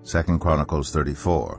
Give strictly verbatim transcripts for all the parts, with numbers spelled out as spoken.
Second Chronicles thirty-four.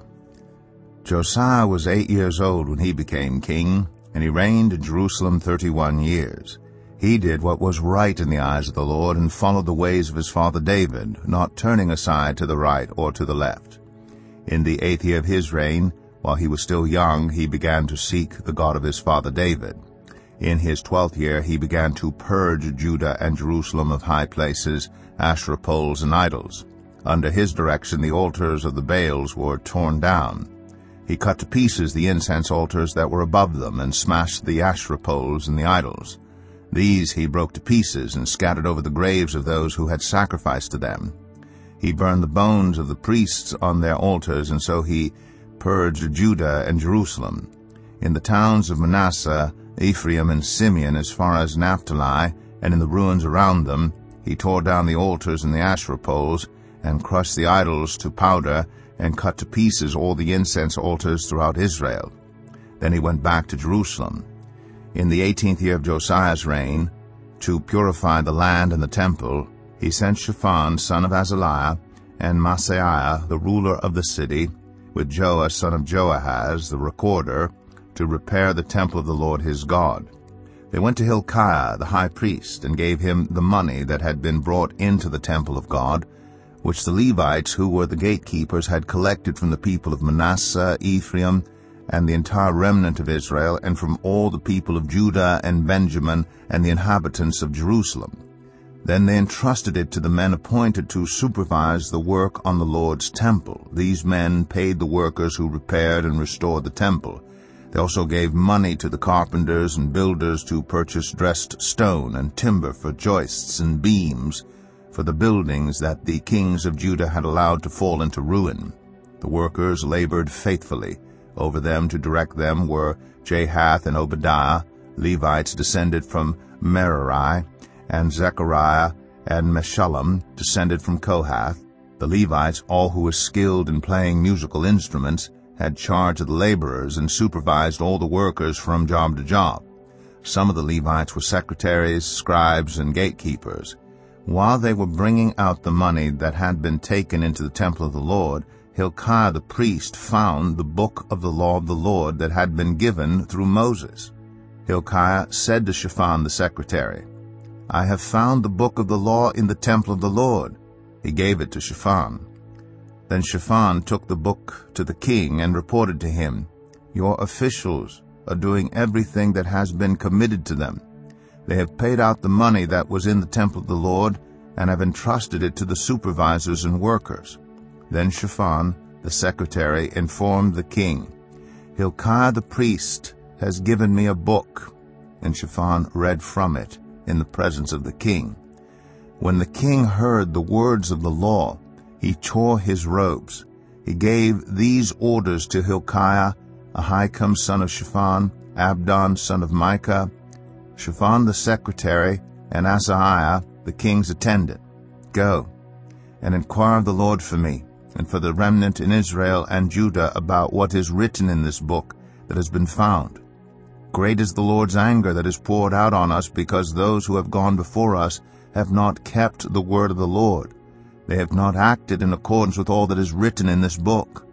Josiah was eight years old when he became king, and he reigned in Jerusalem thirty-one years. He did what was right in the eyes of the Lord, and followed the ways of his father David, not turning aside to the right or to the left. In the eighth year of his reign, while he was still young, he began to seek the God of his father David. In his twelfth year he began to purge Judah and Jerusalem of high places, Asherah poles, and idols. Under his direction the altars of the Baals were torn down. He cut to pieces the incense altars that were above them, and smashed the Asherah poles and the idols. These he broke to pieces and scattered over the graves of those who had sacrificed to them. He burned the bones of the priests on their altars, and so he purged Judah and Jerusalem. In the towns of Manasseh, Ephraim, and Simeon, as far as Naphtali, and in the ruins around them, he tore down the altars and the Asherah poles, and crushed the idols to powder, and cut to pieces all the incense altars throughout Israel. Then he went back to Jerusalem. In the eighteenth year of Josiah's reign, to purify the land and the temple, he sent Shaphan son of Azaliah, and Maaseiah the ruler of the city, with Joash son of Joahaz the recorder, to repair the temple of the Lord his God. They went to Hilkiah the high priest, and gave him the money that had been brought into the temple of God, which the Levites, who were the gatekeepers, had collected from the people of Manasseh, Ephraim, and the entire remnant of Israel, and from all the people of Judah and Benjamin, and the inhabitants of Jerusalem. Then they entrusted it to the men appointed to supervise the work on the Lord's temple. These men paid the workers who repaired and restored the temple. They also gave money to the carpenters and builders to purchase dressed stone and timber for joists and beams, for the buildings that the kings of Judah had allowed to fall into ruin. The workers labored faithfully. Over them to direct them were Jahath and Obadiah, Levites descended from Merari, and Zechariah and Meshullam, descended from Kohath. The Levites, all who were skilled in playing musical instruments, had charge of the laborers and supervised all the workers from job to job. Some of the Levites were secretaries, scribes, and gatekeepers. While they were bringing out the money that had been taken into the temple of the Lord, Hilkiah the priest found the book of the law of the Lord that had been given through Moses. Hilkiah said to Shaphan the secretary, "I have found the book of the law in the temple of the Lord." He gave it to Shaphan. Then Shaphan took the book to the king and reported to him, "Your officials are doing everything that has been committed to them. They have paid out the money that was in the temple of the Lord, and have entrusted it to the supervisors and workers." Then Shaphan, the secretary, informed the king, "Hilkiah the priest has given me a book." And Shaphan read from it in the presence of the king. When the king heard the words of the law, he tore his robes. He gave these orders to Hilkiah, Ahikam son of Shaphan, Abdon son of Micah, Shaphan the secretary, and Asaiah the king's attendant. "Go and inquire of the Lord for me, and for the remnant in Israel and Judah, about what is written in this book that has been found. Great is the Lord's anger that is poured out on us, because those who have gone before us have not kept the word of the Lord. They have not acted in accordance with all that is written in this book."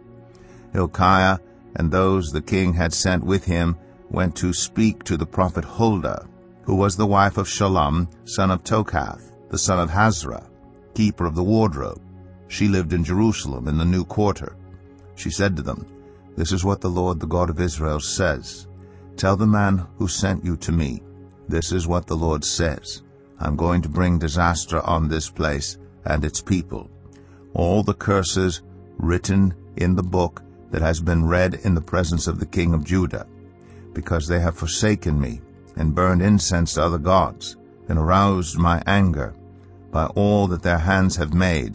Hilkiah and those the king had sent with him went to speak to the prophet Huldah, who was the wife of Shallum, son of Tokath, the son of Hazra, keeper of the wardrobe. She lived in Jerusalem in the new quarter. She said to them, "This is what the Lord, the God of Israel, says. Tell the man who sent you to me, this is what the Lord says. I'm going to bring disaster on this place and its people. All the curses written in the book that has been read in the presence of the king of Judah, because they have forsaken me and burned incense to other gods, and aroused my anger by all that their hands have made.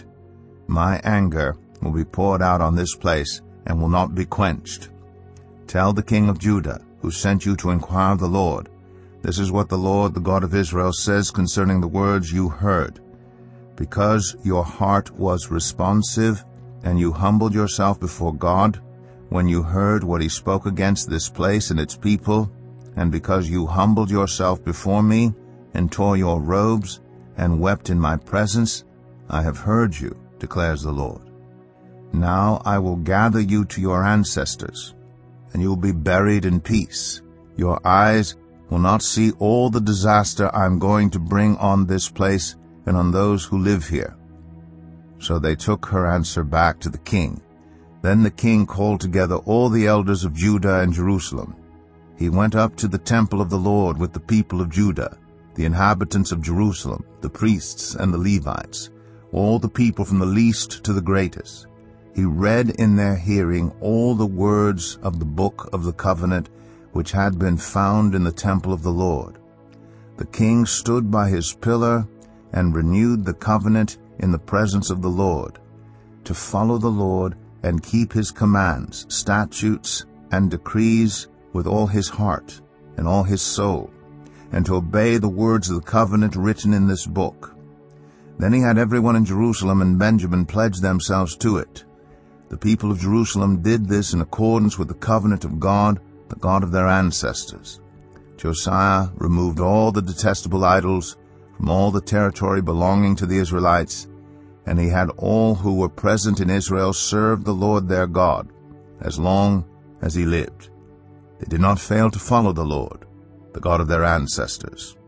My anger will be poured out on this place and will not be quenched. Tell the king of Judah, who sent you to inquire of the Lord, this is what the Lord, the God of Israel, says concerning the words you heard. Because your heart was responsive, and you humbled yourself before God, when you heard what he spoke against this place and its people, and because you humbled yourself before me, and tore your robes, and wept in my presence, I have heard you, declares the Lord. Now I will gather you to your ancestors, and you will be buried in peace. Your eyes will not see all the disaster I am going to bring on this place and on those who live here." So they took her answer back to the king. Then the king called together all the elders of Judah and Jerusalem. He went up to the temple of the Lord with the people of Judah, the inhabitants of Jerusalem, the priests and the Levites, all the people from the least to the greatest. He read in their hearing all the words of the book of the covenant which had been found in the temple of the Lord. The king stood by his pillar and renewed the covenant in the presence of the Lord, to follow the Lord and keep his commands, statutes, and decrees with all his heart and all his soul, and to obey the words of the covenant written in this book. Then he had everyone in Jerusalem and Benjamin pledge themselves to it. The people of Jerusalem did this in accordance with the covenant of God, the God of their ancestors. Josiah removed all the detestable idols from all the territory belonging to the Israelites, and he had all who were present in Israel serve the Lord their God as long as he lived. They did not fail to follow the Lord, the God of their ancestors.